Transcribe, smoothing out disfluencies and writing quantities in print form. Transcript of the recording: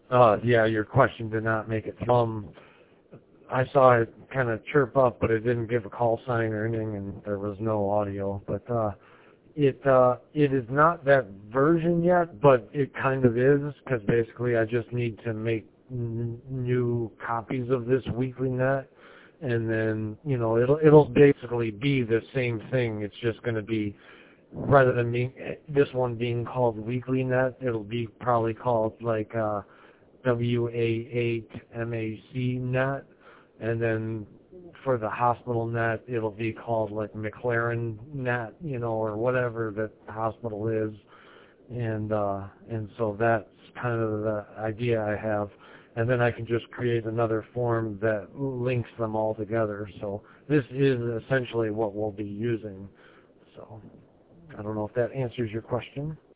Yeah, your question did not make it. I saw it kind of chirp up, but it didn't give a call sign or anything, and there was no audio. But it is not that version yet, but it kind of is, because basically I just need to make new copies of this weekly net, and then it'll basically be the same thing. It's just going to be, rather than this one being called weekly net, it'll be probably called like WA8MAC net, and then for the hospital net, it'll be called like McLaren net, or whatever that the hospital is, and so that's kind of the idea I have, and then I can just create another form that links them all together. So this is essentially what we'll be using. So I don't know if that answers your question.